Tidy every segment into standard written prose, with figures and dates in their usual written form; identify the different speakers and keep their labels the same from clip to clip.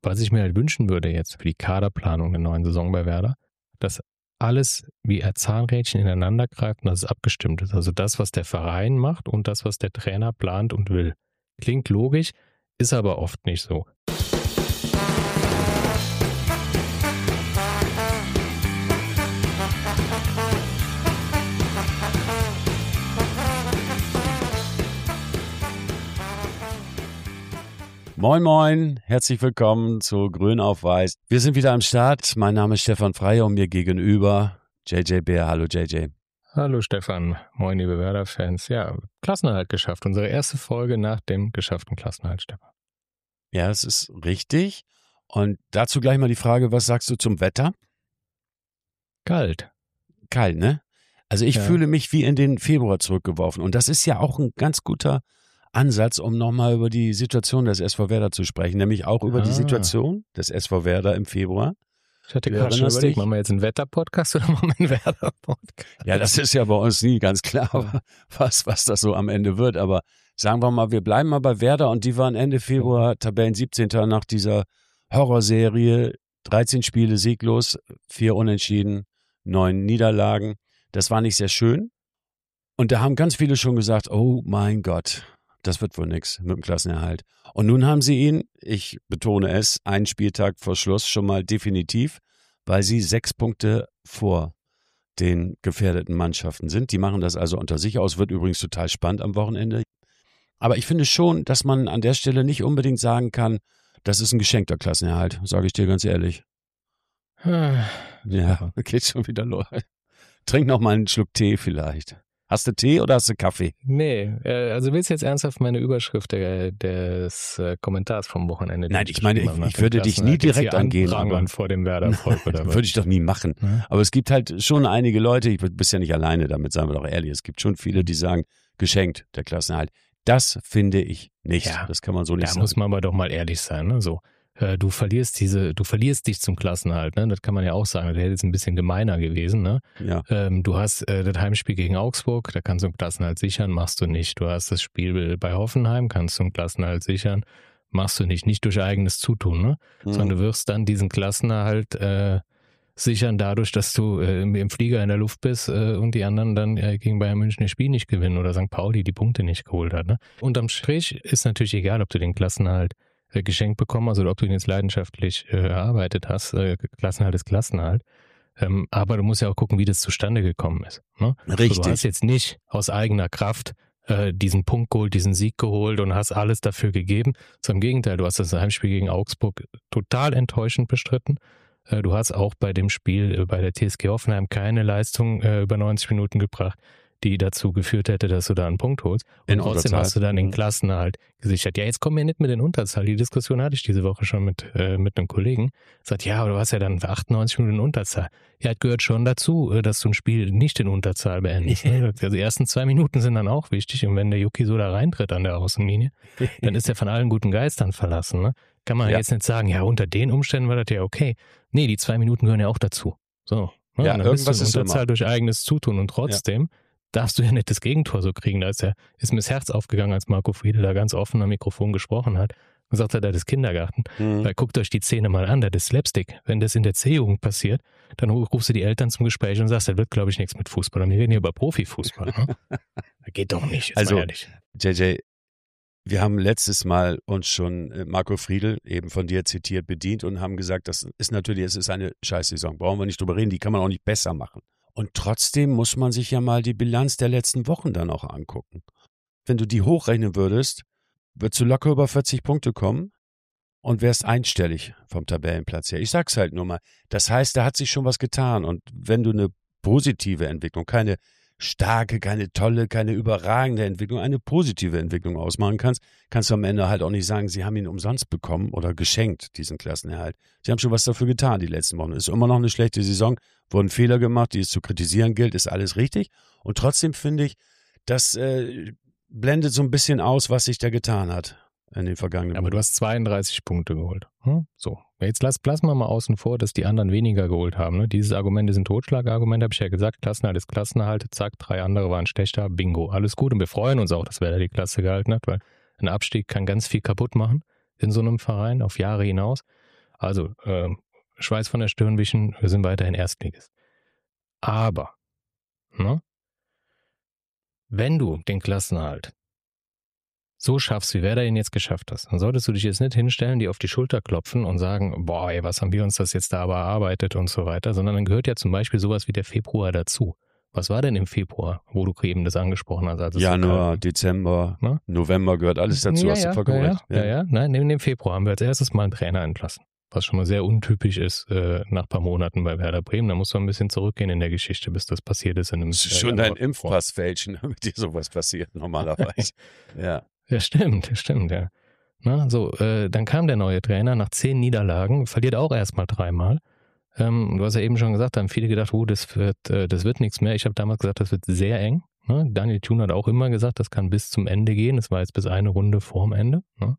Speaker 1: Was ich mir halt wünschen würde jetzt für die Kaderplanung der neuen Saison bei Werder, dass alles wie ein Zahnrädchen ineinander greift und dass es abgestimmt ist. Also das, was der Verein macht und das, was der Trainer plant und will. Klingt logisch, ist aber oft nicht so.
Speaker 2: Moin Moin, herzlich willkommen zu Grün auf Weiß. Wir sind wieder am Start. Mein Name ist Stefan Freier und mir gegenüber JJ Bär. Hallo JJ.
Speaker 1: Hallo Stefan, moin liebe Werder-Fans. Ja, Klassenerhalt geschafft. Unsere erste Folge nach dem geschafften Klassenerhalt, Stefan.
Speaker 2: Ja, das ist richtig. Und dazu gleich mal die Frage, was sagst du zum Wetter?
Speaker 1: Kalt.
Speaker 2: Kalt, ne? Also ich fühle mich wie in den Februar zurückgeworfen. Und das ist ja auch ein ganz guter Ansatz, um nochmal über die Situation des SV Werder zu sprechen, nämlich auch über die Situation des SV Werder im Februar.
Speaker 1: Ich hatte gerade schon überlegt, machen wir jetzt einen Wetter-Podcast oder machen wir einen Werder-Podcast?
Speaker 2: Ja, das ist ja bei uns nie ganz klar, was das so am Ende wird. Aber sagen wir mal, wir bleiben mal bei Werder und die waren Ende Februar Tabellen 17. nach dieser Horrorserie. 13 Spiele sieglos, 4 Unentschieden, 9 Niederlagen. Das war nicht sehr schön. Und da haben ganz viele schon gesagt, oh mein Gott, das wird wohl nichts mit dem Klassenerhalt. Und nun haben sie ihn, ich betone es, einen Spieltag vor Schluss schon mal definitiv, weil sie 6 Punkte vor den gefährdeten Mannschaften sind. Die machen das also unter sich aus, wird übrigens total spannend am Wochenende. Aber ich finde schon, dass man an der Stelle nicht unbedingt sagen kann, das ist ein geschenkter Klassenerhalt, sage ich dir ganz ehrlich. Ja, geht schon wieder los. Trink noch mal einen Schluck Tee vielleicht. Hast du Tee oder hast du Kaffee?
Speaker 1: Nee, also willst du jetzt ernsthaft meine Überschrift des Kommentars vom Wochenende?
Speaker 2: Nein, ich meine, ich würde dich nie direkt angehen.
Speaker 1: Aber vor dem Werder-Volk oder was?
Speaker 2: Würde ich doch nie machen. Ja. Aber es gibt halt schon einige Leute, ich bist ja nicht alleine damit, sagen wir doch ehrlich, es gibt schon viele, die sagen, geschenkt, der Klassenerhalt. Das finde ich nicht. Ja, das kann man so nicht sagen.
Speaker 1: Da muss man aber doch mal ehrlich sein, ne? So. Du verlierst dich zum Klassenerhalt, ne? Das kann man ja auch sagen. Das wäre jetzt ein bisschen gemeiner gewesen, ne?
Speaker 2: Ja.
Speaker 1: Du hast das Heimspiel gegen Augsburg, da kannst du einen Klassenerhalt sichern, machst du nicht. Du hast das Spiel bei Hoffenheim, kannst du einen Klassenerhalt sichern, machst du nicht durch eigenes Zutun, ne? Sondern du wirst dann diesen Klassenerhalt sichern dadurch, dass du im Flieger in der Luft bist und die anderen dann gegen Bayern München das Spiel nicht gewinnen oder St. Pauli die Punkte nicht geholt hat, ne? Unterm Strich ist natürlich egal, ob du den Klassenerhalt geschenkt bekommen hast oder ob du ihn jetzt leidenschaftlich erarbeitet hast. Klassenerhalt ist Klassenerhalt. Aber du musst ja auch gucken, wie das zustande gekommen ist. Ne?
Speaker 2: Richtig.
Speaker 1: Also du hast jetzt nicht aus eigener Kraft diesen Punkt geholt, diesen Sieg geholt und hast alles dafür gegeben. Sondern im Gegenteil, du hast das Heimspiel gegen Augsburg total enttäuschend bestritten. Du hast auch bei dem Spiel bei der TSG Hoffenheim keine Leistung über 90 Minuten gebracht, die dazu geführt hätte, dass du da einen Punkt holst. Und trotzdem hast du dann den Klassenerhalt gesichert. Ja, jetzt kommen wir nicht mit den Unterzahl. Die Diskussion hatte ich diese Woche schon mit einem Kollegen. Sagt, ja, aber du hast ja dann 98 Minuten Unterzahl. Ja, es gehört schon dazu, dass du ein Spiel nicht in Unterzahl beendest. Also die ersten 2 Minuten sind dann auch wichtig. Und wenn der Yuki so da reintritt an der Außenlinie, dann ist er von allen guten Geistern verlassen. Ne? Kann man jetzt nicht sagen, ja, unter den Umständen war das ja okay. Nee, die 2 Minuten gehören ja auch dazu. So. Ne?
Speaker 2: Ja,
Speaker 1: und dann bist du in Unterzahl durch eigenes Zutun und trotzdem darfst du ja nicht das Gegentor so kriegen. Da ist mir das Herz aufgegangen, als Marco Friedl da ganz offen am Mikrofon gesprochen hat. Und gesagt hat, das ist Kindergarten. Weil guckt euch die Szene mal an, das ist Slapstick. Wenn das in der C-Jugend passiert, dann rufst du die Eltern zum Gespräch und sagst, das wird, glaube ich, nichts mit Fußball. Und wir reden hier über Profifußball. Ne? Das geht doch nicht, jetzt
Speaker 2: also,
Speaker 1: mal ehrlich.
Speaker 2: JJ, wir haben letztes Mal uns schon Marco Friedl, eben von dir zitiert, bedient und haben gesagt, es ist eine Scheißsaison. Brauchen wir nicht drüber reden, die kann man auch nicht besser machen. Und trotzdem muss man sich ja mal die Bilanz der letzten Wochen dann auch angucken. Wenn du die hochrechnen würdest, würdest du locker über 40 Punkte kommen und wärst einstellig vom Tabellenplatz her. Ich sag's halt nur mal. Das heißt, da hat sich schon was getan. Und wenn du eine positive Entwicklung, keine starke, keine tolle, keine überragende Entwicklung, eine positive Entwicklung ausmachen kannst, kannst du am Ende halt auch nicht sagen, sie haben ihn umsonst bekommen oder geschenkt, diesen Klassenerhalt. Sie haben schon was dafür getan die letzten Wochen. Ist immer noch eine schlechte Saison, wurden Fehler gemacht, die es zu kritisieren gilt, ist alles richtig. Und trotzdem finde ich, das blendet so ein bisschen aus, was sich da getan hat in den vergangenen Wochen.
Speaker 1: Aber du hast 32 Punkte geholt. So, jetzt lassen wir mal außen vor, dass die anderen weniger geholt haben. Ne? Dieses Argument ist ein Totschlagargument, habe ich ja gesagt. Klassenerhalt ist Klassenerhalt. Zack, 3 andere waren schlechter. Bingo, alles gut. Und wir freuen uns auch, dass Werder die Klasse gehalten hat, weil ein Abstieg kann ganz viel kaputt machen in so einem Verein auf Jahre hinaus. Also, Schweiß von der Stirn wischen, wir sind weiterhin Erstligist. Aber, ne, wenn du den Klassenerhalt so schaffst, wie Werder ihn jetzt geschafft hast, dann solltest du dich jetzt nicht hinstellen, die auf die Schulter klopfen und sagen, boah, ey, was haben wir uns das jetzt da aber erarbeitet und so weiter, sondern dann gehört ja zum Beispiel sowas wie der Februar dazu. Was war denn im Februar, wo du eben das angesprochen hast? Also
Speaker 2: Januar, Dezember,
Speaker 1: ne?
Speaker 2: November gehört alles dazu, hast du vollkommen recht.
Speaker 1: Ja. Nein, neben dem Februar haben wir als erstes mal einen Trainer entlassen. Was schon mal sehr untypisch ist nach ein paar Monaten bei Werder Bremen. Da muss man ein bisschen zurückgehen in der Geschichte, bis das passiert ist.
Speaker 2: Das ist schon dein Impfpass fälschen, damit dir sowas passiert normalerweise. Ja.
Speaker 1: Ja, stimmt, ja. Na, so, dann kam der neue Trainer nach 10 Niederlagen, verliert auch erstmal 3-mal. Du hast ja eben schon gesagt, da haben viele gedacht, das wird nichts mehr. Ich habe damals gesagt, das wird sehr eng. Ne? Daniel Thun hat auch immer gesagt, das kann bis zum Ende gehen. Das war jetzt bis eine Runde vorm Ende. Ne?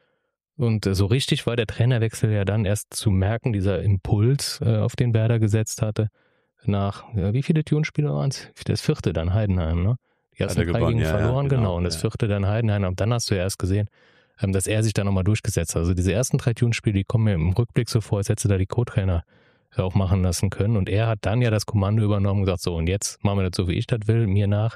Speaker 1: Und so richtig war der Trainerwechsel ja dann erst zu merken, dieser Impuls, auf den Werder gesetzt hatte, nach, wie viele Thun-Spiele waren es? Das 4. dann, Heidenheim, ne? Die ersten 3 gegen verloren, genau. Und das 4. dann Heidenheim. Und dann hast du ja erst gesehen, dass er sich da nochmal durchgesetzt hat. Also diese ersten 3 Thun-Spiele, die kommen mir im Rückblick so vor, als hätte da die Co-Trainer auch machen lassen können. Und er hat dann ja das Kommando übernommen und gesagt, so, und jetzt machen wir das so, wie ich das will, mir nach,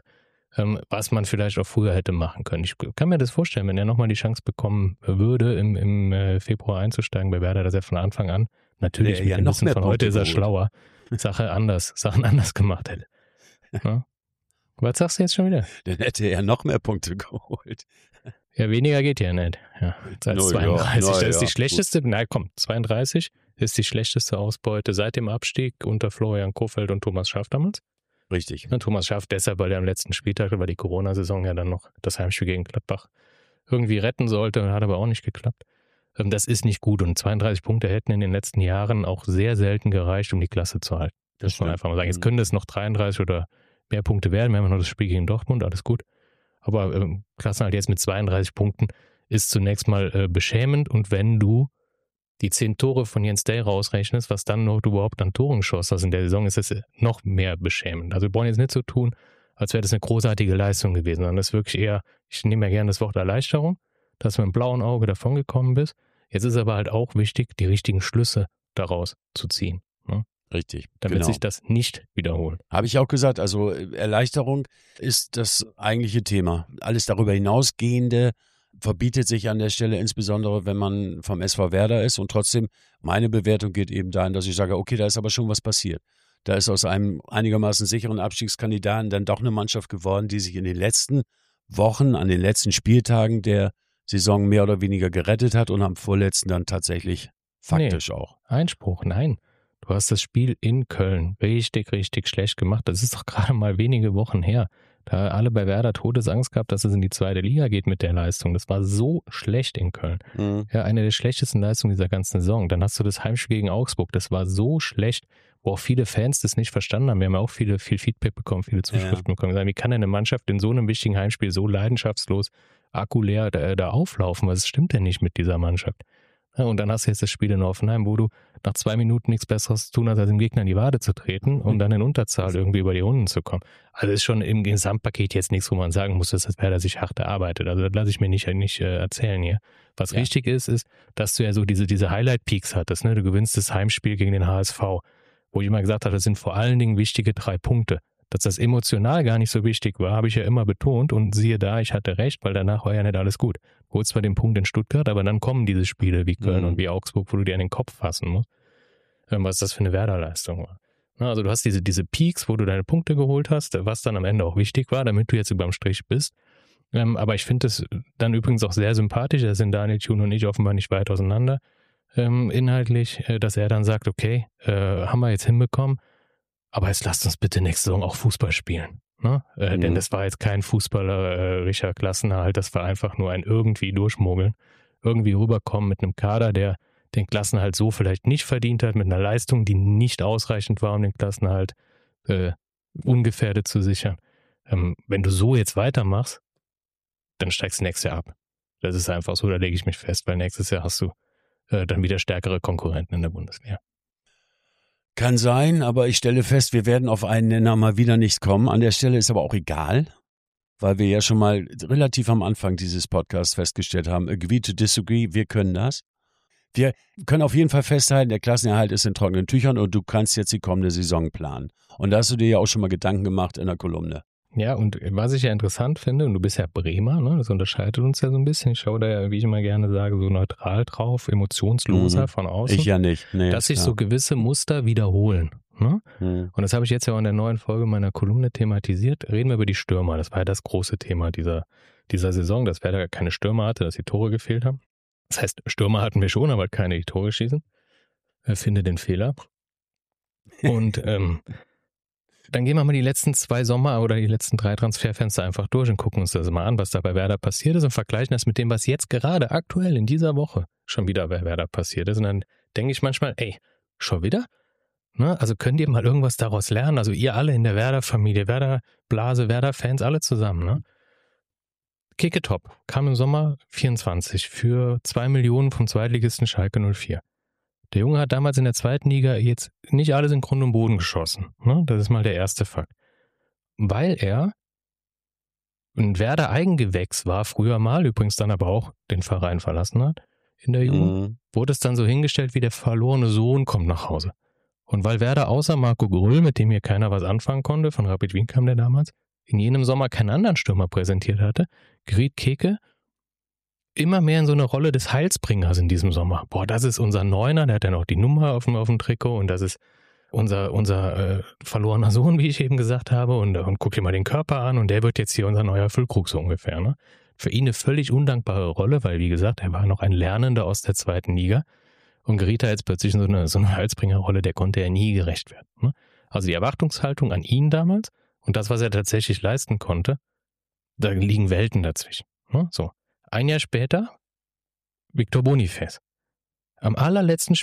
Speaker 1: was man vielleicht auch früher hätte machen können. Ich kann mir das vorstellen, wenn er nochmal die Chance bekommen würde, im Februar einzusteigen bei Werder, dass er von Anfang an, natürlich mit dem Wissen von heute ist er schlauer, Sachen anders gemacht hätte. Ja? Was sagst du jetzt schon wieder?
Speaker 2: Dann hätte er noch mehr Punkte geholt.
Speaker 1: Ja, weniger geht ja nicht. Ja, als 32. Das ist die schlechteste, nein, komm, 32 ist die schlechteste Ausbeute seit dem Abstieg unter Florian Kohfeldt und Thomas Schaaf damals.
Speaker 2: Richtig.
Speaker 1: Ja, Thomas Schaaf deshalb, weil er am letzten Spieltag über die Corona-Saison ja dann noch das Heimspiel gegen Gladbach irgendwie retten sollte, hat aber auch nicht geklappt. Das ist nicht gut und 32 Punkte hätten in den letzten Jahren auch sehr selten gereicht, um die Klasse zu halten. Das muss man einfach mal sagen. Jetzt können das noch 33 oder mehr Punkte werden. Wir haben noch das Spiel gegen Dortmund, alles gut. Aber Klassenerhalt jetzt mit 32 Punkten ist zunächst mal beschämend. Und wenn du die 10 Tore von Jens Day rausrechnest, was dann noch du überhaupt an Toren geschossen hast in der Saison, ist es noch mehr beschämend. Also wir brauchen jetzt nicht so tun, als wäre das eine großartige Leistung gewesen, sondern das ist wirklich eher, ich nehme ja gerne das Wort Erleichterung, dass du mit einem blauen Auge davongekommen bist. Jetzt ist aber halt auch wichtig, die richtigen Schlüsse daraus zu ziehen. Ne?
Speaker 2: Richtig.
Speaker 1: Damit sich das nicht wiederholt.
Speaker 2: Habe ich auch gesagt, also Erleichterung ist das eigentliche Thema. Alles darüber hinausgehende verbietet sich an der Stelle, insbesondere wenn man vom SV Werder ist. Und trotzdem, meine Bewertung geht eben dahin, dass ich sage, okay, da ist aber schon was passiert. Da ist aus einem einigermaßen sicheren Abstiegskandidaten dann doch eine Mannschaft geworden, die sich in den letzten Wochen, an den letzten Spieltagen der Saison mehr oder weniger gerettet hat und am vorletzten dann tatsächlich faktisch auch.
Speaker 1: Einspruch, nein. Du hast das Spiel in Köln richtig, richtig schlecht gemacht. Das ist doch gerade mal wenige Wochen her. Da alle bei Werder Todesangst gehabt, dass es in die 2. Liga geht mit der Leistung. Das war so schlecht in Köln. Mhm. Ja, eine der schlechtesten Leistungen dieser ganzen Saison. Dann hast du das Heimspiel gegen Augsburg. Das war so schlecht, wo auch viele Fans das nicht verstanden haben. Wir haben ja auch viel Feedback bekommen, viele Zuschriften bekommen. Wie kann denn eine Mannschaft in so einem wichtigen Heimspiel so leidenschaftslos, akkuleer da auflaufen? Was stimmt denn nicht mit dieser Mannschaft? Ja, und dann hast du jetzt das Spiel in Hoffenheim, wo du nach 2 Minuten nichts Besseres zu tun hast, als dem Gegner in die Wade zu treten und dann in Unterzahl irgendwie über die Runden zu kommen. Also ist schon im Gesamtpaket jetzt nichts, wo man sagen muss, dass das Werder sich hart erarbeitet. Also das lasse ich mir nicht erzählen hier. Was richtig ist, dass du ja so diese Highlight-Peaks hattest. Ne? Du gewinnst das Heimspiel gegen den HSV, wo ich immer gesagt habe, das sind vor allen Dingen wichtige 3 Punkte. Dass das emotional gar nicht so wichtig war, habe ich ja immer betont und siehe da, ich hatte recht, weil danach war ja nicht alles gut. Du holst zwar den Punkt in Stuttgart, aber dann kommen diese Spiele wie Köln und wie Augsburg, wo du dir an den Kopf fassen musst, was das für eine Werder-Leistung war. Also du hast diese Peaks, wo du deine Punkte geholt hast, was dann am Ende auch wichtig war, damit du jetzt überm Strich bist. Aber ich finde es dann übrigens auch sehr sympathisch, da sind Daniel Thun und ich offenbar nicht weit auseinander inhaltlich, dass er dann sagt, okay, haben wir jetzt hinbekommen, aber jetzt lasst uns bitte nächste Saison auch Fußball spielen. Ne? Denn das war jetzt kein fußballerischer Klassenerhalt, das war einfach nur ein irgendwie durchmogeln, irgendwie rüberkommen mit einem Kader, der den Klassenerhalt so vielleicht nicht verdient hat, mit einer Leistung, die nicht ausreichend war, um den Klassenerhalt ungefährdet zu sichern. Wenn du so jetzt weitermachst, dann steigst du nächstes Jahr ab. Das ist einfach so, da lege ich mich fest, weil nächstes Jahr hast du dann wieder stärkere Konkurrenten in der Bundesliga.
Speaker 2: Kann sein, aber ich stelle fest, wir werden auf einen Nenner mal wieder nicht kommen. An der Stelle ist aber auch egal, weil wir ja schon mal relativ am Anfang dieses Podcasts festgestellt haben, agree to disagree, wir können das. Wir können auf jeden Fall festhalten, der Klassenerhalt ist in trockenen Tüchern und du kannst jetzt die kommende Saison planen. Und da hast du dir ja auch schon mal Gedanken gemacht in der Kolumne.
Speaker 1: Ja, und was ich ja interessant finde, und du bist ja Bremer, ne, das unterscheidet uns ja so ein bisschen. Ich schaue da ja, wie ich immer gerne sage, so neutral drauf, emotionsloser von außen.
Speaker 2: Ich ja nicht. Nee,
Speaker 1: dass sich so gewisse Muster wiederholen. Ne? Und das habe ich jetzt ja auch in der neuen Folge meiner Kolumne thematisiert. Reden wir über die Stürmer. Das war ja das große Thema dieser Saison, dass Werder keine Stürmer hatte, dass die Tore gefehlt haben. Das heißt, Stürmer hatten wir schon, aber keine, die Tore schießen. Finde den Fehler. Und dann gehen wir mal die letzten 2 Sommer oder die letzten 3 Transferfenster einfach durch und gucken uns das mal an, was da bei Werder passiert ist und vergleichen das mit dem, was jetzt gerade aktuell in dieser Woche schon wieder bei Werder passiert ist. Und dann denke ich manchmal, ey, schon wieder? Ne? Also könnt ihr mal irgendwas daraus lernen? Also ihr alle in der Werder-Familie, Werder-Blase, Werder-Fans, alle zusammen. Ne? Kicke Top kam im Sommer 24 für 2 Millionen vom Zweitligisten Schalke 04. Der Junge hat damals in der zweiten Liga jetzt nicht alles in Grund und Boden geschossen. Ne? Das ist mal der erste Fakt. Weil er ein Werder-Eigengewächs war, früher mal, übrigens dann aber auch den Verein verlassen hat in der Jugend, wurde es dann so hingestellt, wie der verlorene Sohn kommt nach Hause. Und weil Werder außer Marco Grüll, mit dem hier keiner was anfangen konnte, von Rapid Wien kam der damals, in jenem Sommer keinen anderen Stürmer präsentiert hatte, geriet Keke immer mehr in so eine Rolle des Heilsbringers in diesem Sommer. Boah, das ist unser Neuner, der hat ja noch die Nummer auf dem Trikot und das ist unser verlorener Sohn, wie ich eben gesagt habe, und guck dir mal den Körper an und der wird jetzt hier unser neuer Füllkrug so ungefähr. Ne? Für ihn eine völlig undankbare Rolle, weil wie gesagt, er war noch ein Lernender aus der zweiten Liga und geriet da jetzt plötzlich in so eine Heilsbringerrolle, der konnte er nie gerecht werden. Ne? Also die Erwartungshaltung an ihn damals und das, was er tatsächlich leisten konnte, da liegen Welten dazwischen. Ne? So. Ein Jahr später, Victor Boniface. Am allerletzten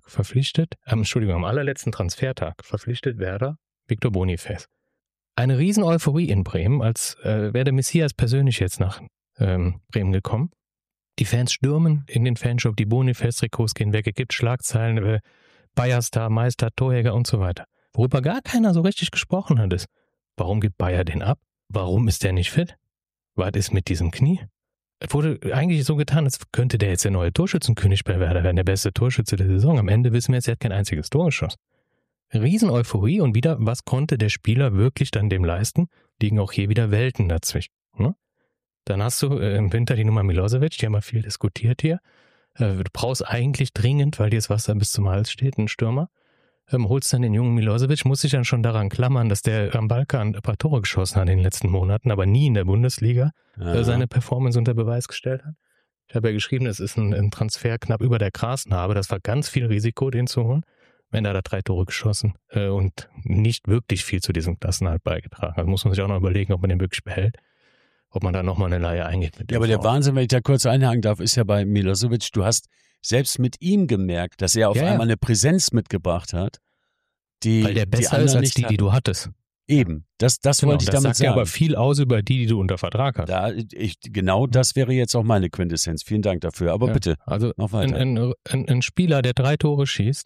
Speaker 1: Transfertag verpflichtet Werder Victor Boniface. Eine riesen Euphorie in Bremen, als wäre der Messias persönlich jetzt nach Bremen gekommen. Die Fans stürmen in den Fanshop, die Boniface-Trikots gehen weg, es gibt Schlagzeilen, Bayer-Star, Meister, Torjäger und so weiter. Worüber gar keiner so richtig gesprochen hat, ist, warum gibt Bayer den ab? Warum ist der nicht fit? Was ist mit diesem Knie? Es wurde eigentlich so getan, als könnte der jetzt der neue Torschützenkönig bei Werder werden, der beste Torschütze der Saison. Am Ende wissen wir jetzt, er hat kein einziges Tor geschossen. Riesen-Euphorie und wieder, was konnte der Spieler wirklich dann dem leisten? Liegen auch hier wieder Welten dazwischen. Ne? Dann hast du im Winter die Nummer Milosevic, die haben wir viel diskutiert hier. Du brauchst eigentlich dringend, weil dir das Wasser bis zum Hals steht, einen Stürmer. Holst dann den jungen Milosevic, muss sich dann schon daran klammern, dass der am Balkan ein paar Tore geschossen hat in den letzten Monaten, aber nie in der Bundesliga seine Performance unter Beweis gestellt hat. Ich habe ja geschrieben, es ist ein Transfer knapp über der Grasnarbe. Das war ganz viel Risiko, den zu holen. Wenn er da 3 Tore geschossen und nicht wirklich viel zu diesem Klassenerhalt beigetragen. Also muss man sich auch noch überlegen, ob man den wirklich behält, ob man da nochmal eine Leihe eingeht. Mit
Speaker 2: ja, aber der Wahnsinn, wenn ich da kurz einhaken darf, ist ja bei Milosevic, du hast selbst mit ihm gemerkt, dass er auf einmal eine Präsenz mitgebrabt hat,
Speaker 1: weil der besser ist als die du hattest.
Speaker 2: Eben, das genau, wollte ich damit sagen. Das
Speaker 1: sagt ja aber viel aus über die du unter Vertrag hast.
Speaker 2: Genau das wäre jetzt auch meine Quintessenz. Vielen Dank dafür, aber bitte,
Speaker 1: also
Speaker 2: noch weiter.
Speaker 1: Ein Spieler, der 3 Tore schießt,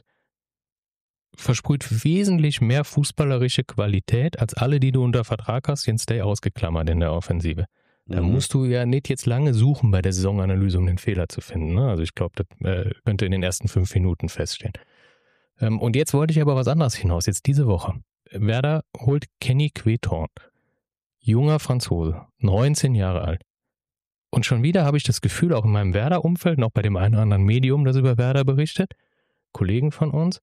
Speaker 1: versprüht wesentlich mehr fußballerische Qualität als alle, die du unter Vertrag hast, Jens Day ausgeklammert in der Offensive. Da musst du ja nicht jetzt lange suchen bei der Saisonanalyse, um den Fehler zu finden. Ne? Also ich glaube, das könnte in den ersten 5 Minuten feststehen. Und jetzt wollte ich aber was anderes hinaus, jetzt diese Woche. Werder holt Kenny Quetorn, junger Franzose, 19 Jahre alt. Und schon wieder habe ich das Gefühl, auch in meinem Werder-Umfeld, noch bei dem einen oder anderen Medium, das über Werder berichtet, Kollegen von uns,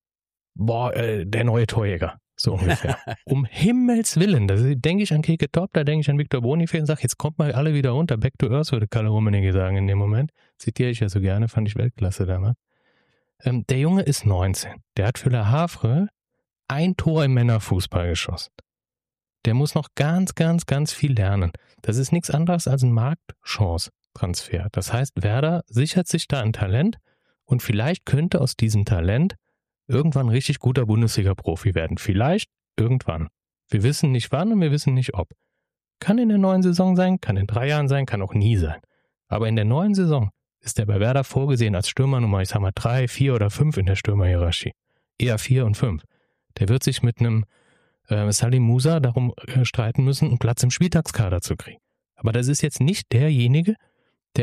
Speaker 1: der neue Torjäger, so ungefähr. Um Himmels Willen, da denke ich an Keke Top, da denke ich an Victor Boniface und sage, jetzt kommt mal alle wieder runter, back to earth, würde Kalle Rummenigge sagen in dem Moment. Zitiere ich ja so gerne, fand ich Weltklasse damals. Der Junge ist 19, der hat für Le Havre 1 Tor im Männerfußball geschossen. Der muss noch ganz, ganz, ganz viel lernen. Das ist nichts anderes als ein Marktchance-Transfer. Das heißt, Werder sichert sich da ein Talent und vielleicht könnte aus diesem Talent irgendwann ein richtig guter Bundesliga-Profi werden. Vielleicht irgendwann. Wir wissen nicht wann und wir wissen nicht ob. Kann in der neuen Saison sein, kann in 3 Jahren sein, kann auch nie sein. Aber in der neuen Saison ist der bei Werder vorgesehen als Stürmernummer, ich sag mal 3, 4 oder 5 in der Stürmerhierarchie. Eher 4 und 5. Der wird sich mit einem Salim Musa darum streiten müssen, einen Platz im Spieltagskader zu kriegen. Aber das ist jetzt nicht derjenige, der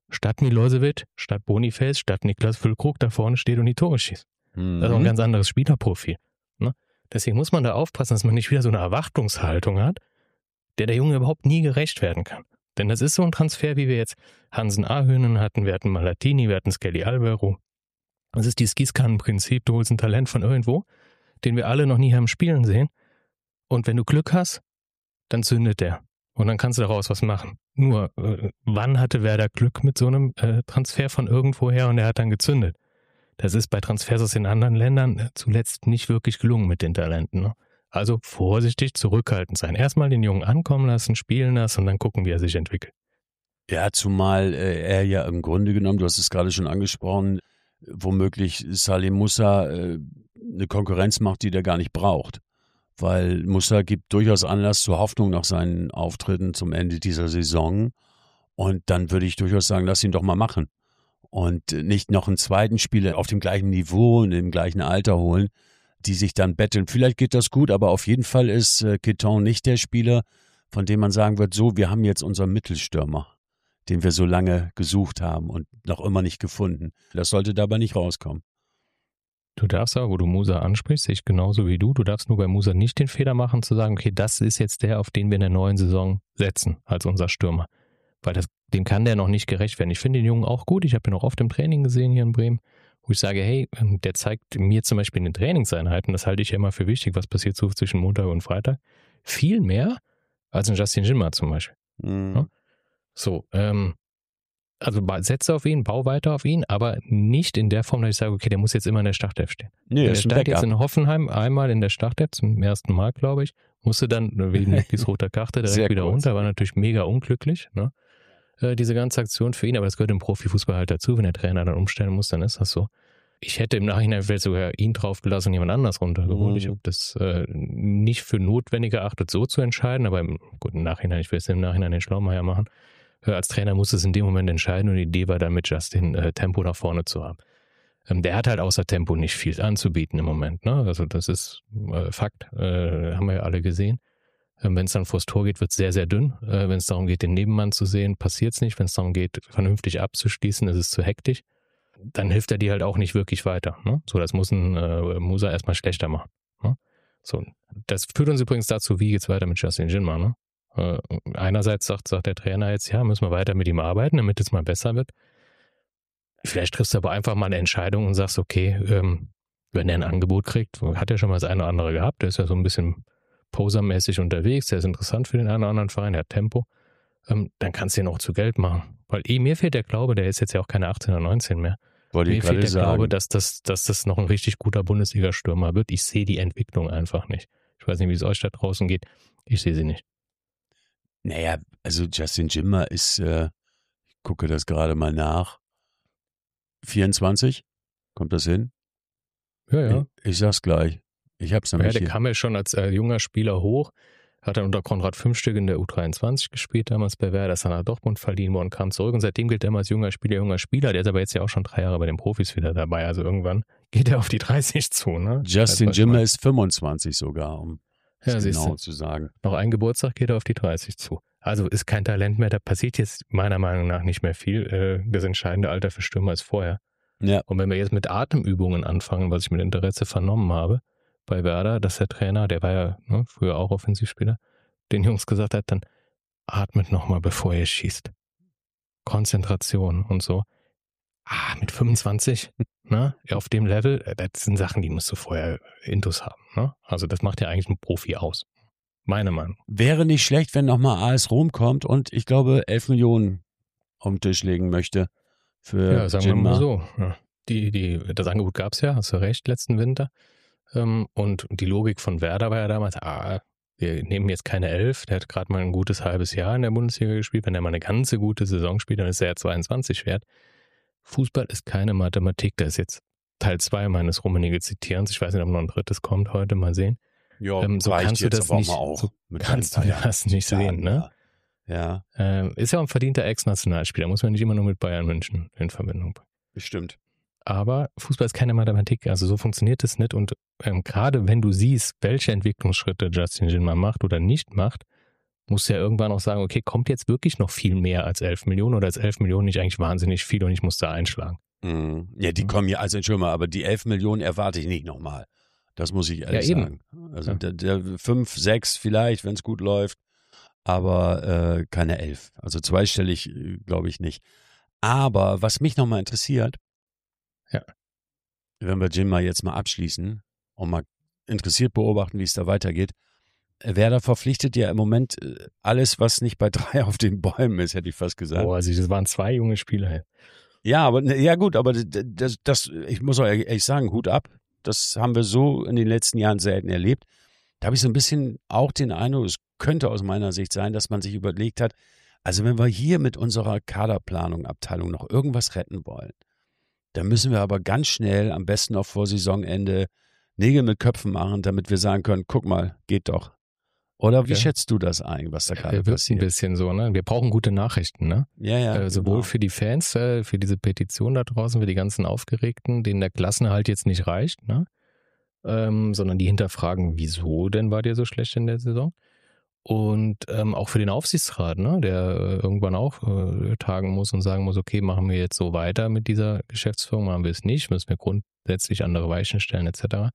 Speaker 1: statt Milosevic, statt Boniface, statt Niklas Füllkrug da vorne steht und die Tore schießt. Das ist auch ein ganz anderes Spielerprofil. Ne? Deswegen muss man da aufpassen, dass man nicht wieder so eine Erwartungshaltung hat, der Junge überhaupt nie gerecht werden kann. Denn das ist so ein Transfer, wie wir jetzt Hansen Ahönen hatten, wir hatten Malatini, wir hatten Skelly Alvaro. Das ist dieses Gießkannenprinzip, du holst ein Talent von irgendwo, den wir alle noch nie haben spielen sehen. Und wenn du Glück hast, dann zündet der. Und dann kannst du daraus was machen. Nur, wann hatte Werder Glück mit so einem Transfer von irgendwoher und er hat dann gezündet? Das ist bei Transfers aus den anderen Ländern zuletzt nicht wirklich gelungen mit den Talenten. Ne? Also vorsichtig, zurückhaltend sein. Erstmal den Jungen ankommen lassen, spielen lassen und dann gucken, wie er sich entwickelt.
Speaker 2: Ja, zumal er ja im Grunde genommen, du hast es gerade schon angesprochen, womöglich Salim Musa eine Konkurrenz macht, die der gar nicht braucht. Weil Musa gibt durchaus Anlass zur Hoffnung nach seinen Auftritten zum Ende dieser Saison. Und dann würde ich durchaus sagen, lass ihn doch mal machen. Und nicht noch einen zweiten Spieler auf dem gleichen Niveau und im gleichen Alter holen, die sich dann betteln. Vielleicht geht das gut, aber auf jeden Fall ist Quetón nicht der Spieler, von dem man sagen wird, so, wir haben jetzt unseren Mittelstürmer, den wir so lange gesucht haben und noch immer nicht gefunden. Das sollte dabei nicht rauskommen.
Speaker 1: Du darfst aber, wo du Musa ansprichst, sehe ich genauso wie du darfst nur bei Musa nicht den Fehler machen, zu sagen, okay, das ist jetzt der, auf den wir in der neuen Saison setzen, als unser Stürmer. Weil dem kann der noch nicht gerecht werden. Ich finde den Jungen auch gut, ich habe ihn auch oft im Training gesehen hier in Bremen, wo ich sage, hey, der zeigt mir zum Beispiel in den Trainingseinheiten, das halte ich ja immer für wichtig, was passiert so zwischen Montag und Freitag, viel mehr als ein Justin Jinma zum Beispiel. Ja? So, also setze auf ihn, bau weiter auf ihn, aber nicht in der Form, dass ich sage, okay, der muss jetzt immer in der Startelf stehen.
Speaker 2: Nee,
Speaker 1: der stand jetzt in Hoffenheim einmal in der Startelf, zum ersten Mal, glaube ich, musste dann wegen Nickis roter Karte direkt wieder runter, war natürlich mega unglücklich, ne? Diese ganze Aktion für ihn, aber das gehört im Profifußball halt dazu, wenn der Trainer dann umstellen muss, dann ist das so. Ich hätte im Nachhinein vielleicht sogar ihn draufgelassen und jemand anders runtergeholt. Ich habe das nicht für notwendig erachtet, so zu entscheiden, aber im Nachhinein, ich will es im Nachhinein den Schlaumeier machen. Als Trainer muss es in dem Moment entscheiden und die Idee war dann mit Justin Tempo nach vorne zu haben. Der hat halt außer Tempo nicht viel anzubieten im Moment. Ne? Also das ist Fakt, haben wir ja alle gesehen. Wenn es dann vors Tor geht, wird es sehr, sehr dünn. Wenn es darum geht, den Nebenmann zu sehen, passiert es nicht. Wenn es darum geht, vernünftig abzuschließen, ist es zu hektisch. Dann hilft er dir halt auch nicht wirklich weiter. Ne? So, das muss ein Musa erstmal schlechter machen. Ne? So, das führt uns übrigens dazu, wie geht's weiter mit Justin Jinma, ne? Einerseits sagt der Trainer jetzt, ja, müssen wir weiter mit ihm arbeiten, damit es mal besser wird. Vielleicht triffst du aber einfach mal eine Entscheidung und sagst, okay, wenn er ein Angebot kriegt, hat er schon mal das eine oder andere gehabt, der ist ja so ein bisschen posermäßig unterwegs, der ist interessant für den einen oder anderen Verein, der hat Tempo, dann kannst du ihn auch zu Geld machen. Weil mir fehlt der Glaube, der ist jetzt ja auch keine 18 oder 19 mehr. Mir fehlt der Glaube, dass das noch ein richtig guter Bundesliga-Stürmer wird. Ich sehe die Entwicklung einfach nicht. Ich weiß nicht, wie es euch da draußen geht. Ich sehe sie nicht.
Speaker 2: Naja, also Justin Jinma ist, ich gucke das gerade mal nach, 24, kommt das hin?
Speaker 1: Ja.
Speaker 2: Ich sag's gleich. Ich hab's nämlich
Speaker 1: der kam ja schon als junger Spieler hoch, hat dann unter Konrad Fünfstück in der U23 gespielt, damals bei Werder, ist dann nach Dortmund verliehen worden, kam zurück und seitdem gilt er immer als junger Spieler, der ist aber jetzt ja auch schon 3 Jahre bei den Profis wieder dabei, also irgendwann geht er auf die 30 zu. Ne?
Speaker 2: Justin Jinma ist 25 sogar, um
Speaker 1: ja,
Speaker 2: genau zu sagen.
Speaker 1: Noch ein Geburtstag geht er auf die 30 zu. Also ist kein Talent mehr, da passiert jetzt meiner Meinung nach nicht mehr viel. Das entscheidende Alter für Stürmer ist vorher.
Speaker 2: Ja.
Speaker 1: Und wenn wir jetzt mit Atemübungen anfangen, was ich mit Interesse vernommen habe, bei Werder, dass der Trainer, der war ja früher auch Offensivspieler, den Jungs gesagt hat, dann atmet nochmal, bevor ihr schießt. Konzentration und so. Mit 25, ne, auf dem Level, das sind Sachen, die musst du vorher Intus haben. Ne? Also das macht ja eigentlich ein Profi aus. Meine Meinung.
Speaker 2: Wäre nicht schlecht, wenn nochmal AS Rom kommt und ich glaube 11 Millionen auf den Tisch legen möchte für
Speaker 1: Ja, sagen
Speaker 2: Jinma.
Speaker 1: wir mal so. Ja. Das Angebot gab es ja, hast du recht, letzten Winter. Und die Logik von Werder war ja damals, wir nehmen jetzt keine 11, der hat gerade mal ein gutes halbes Jahr in der Bundesliga gespielt. Wenn er mal eine ganze gute Saison spielt, dann ist er ja 22 wert. Fußball ist keine Mathematik, das ist jetzt Teil 2 meines Rummenigge-Zitierens. Ich weiß nicht, ob noch ein drittes kommt heute, mal sehen.
Speaker 2: Ja,
Speaker 1: so kannst du das nicht, sehen, ne?
Speaker 2: Ja.
Speaker 1: Ist ja auch ein verdienter Ex-Nationalspieler, muss man nicht immer nur mit Bayern München in Verbindung bringen.
Speaker 2: Bestimmt.
Speaker 1: Aber Fußball ist keine Mathematik, also so funktioniert es nicht. Und gerade wenn du siehst, welche Entwicklungsschritte Justin Jinma macht oder nicht macht, musst du ja irgendwann auch sagen, okay, kommt jetzt wirklich noch viel mehr als 11 Millionen oder ist 11 Millionen nicht eigentlich wahnsinnig viel und ich muss da einschlagen?
Speaker 2: Ja, die kommen ja, also Entschuldigung mal, aber die 11 Millionen erwarte ich nicht nochmal. Das muss ich ehrlich sagen. Also der 5, 6 vielleicht, wenn es gut läuft, aber keine 11. Also zweistellig glaube ich nicht. Aber was mich nochmal interessiert, wenn wir Jim mal jetzt mal abschließen und mal interessiert beobachten, wie es da weitergeht. Werder verpflichtet ja im Moment alles, was nicht bei 3 auf den Bäumen ist, hätte ich fast gesagt.
Speaker 1: Oh, also das waren 2 junge Spieler.
Speaker 2: Ja, aber ja gut, aber das ich muss auch ehrlich sagen, Hut ab. Das haben wir so in den letzten Jahren selten erlebt. Da habe ich so ein bisschen auch den Eindruck, es könnte aus meiner Sicht sein, dass man sich überlegt hat, also wenn wir hier mit unserer Kaderplanung, Abteilung noch irgendwas retten wollen, dann müssen wir aber ganz schnell, am besten auch vor Saisonende, Nägel mit Köpfen machen, damit wir sagen können, guck mal, geht doch. Oder wie schätzt du das ein, was da gerade passiert?
Speaker 1: Ein bisschen so, ne? Wir brauchen gute Nachrichten, ne?
Speaker 2: Ja,
Speaker 1: sowohl für die Fans, für diese Petition da draußen, für die ganzen Aufgeregten, denen der Klassenerhalt jetzt nicht reicht, ne? Sondern die hinterfragen, wieso denn war der so schlecht in der Saison? Und auch für den Aufsichtsrat, ne? Der irgendwann auch tagen muss und sagen muss, okay, machen wir jetzt so weiter mit dieser Geschäftsführung, machen wir es nicht, müssen wir grundsätzlich andere Weichen stellen etc.